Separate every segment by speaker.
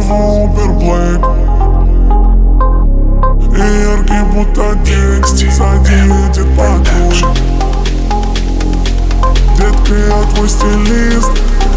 Speaker 1: Вызову Uber Black. И яркий будто день, сзади едет патруль. Детка, я твой стилист.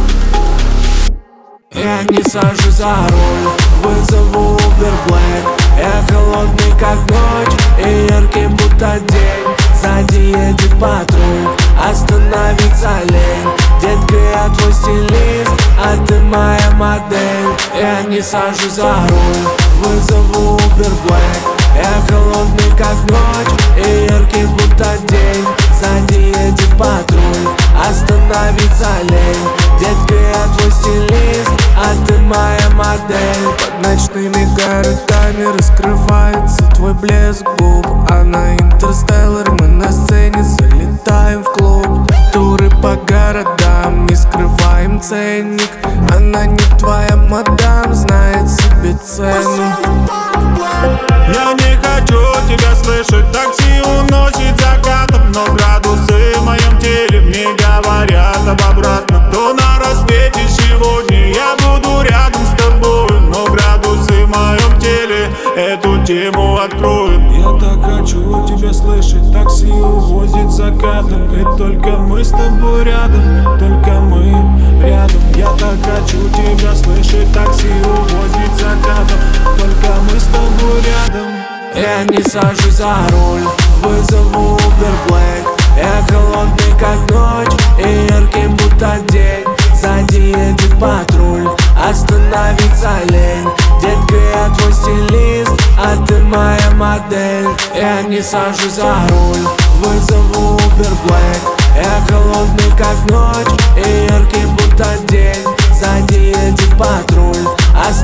Speaker 2: Я не сажу за руль, вызову Uber Black. Я холодный как ночь и яркий будто день. Сзади едет патруль, остановиться лень. Детка, я твой стилист, а ты моя модель. Я не сажу за руль, вызову Uber Black. Я холодный как ночь и яркий будто день. Сзади едет патруль, остановиться лень. Детка, я твой стилист, а ты моя модель.
Speaker 3: Под ночными городами раскрывается твой блеск губ. А на Интерстеллар мы на сцене залетаем в клуб. Туры по городам, не скрываем ценник. Она не твоя мадам, знает себе цену.
Speaker 4: Я не хочу тебя слышать, такси уносит закатом. Но градусы в моем теле мне говорят об обратном. То на рассвете сегодня я буду рядом с тобой. Но градусы в моем теле эту тему откроют.
Speaker 5: Я так хочу тебя слышать, такси увозит закатом. И только мы с тобой рядом, только мы рядом. Я так хочу тебя слышать, такси увозит закатом. Только мы с тобой рядом.
Speaker 2: Я не сажу за руль, вызову Uber Black. Я холодный как ночь и яркий будто день. Сзади едет патруль, остановиться лень. Детка, я твой стилист, а ты моя модель. Я не сажу за руль, вызову Uber Black. Я холодный как ночь и яркий будто день. Сзади едет патруль,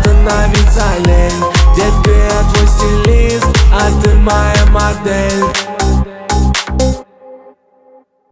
Speaker 2: остановиться лень. Детка, я твой стилист, а ты моя модель.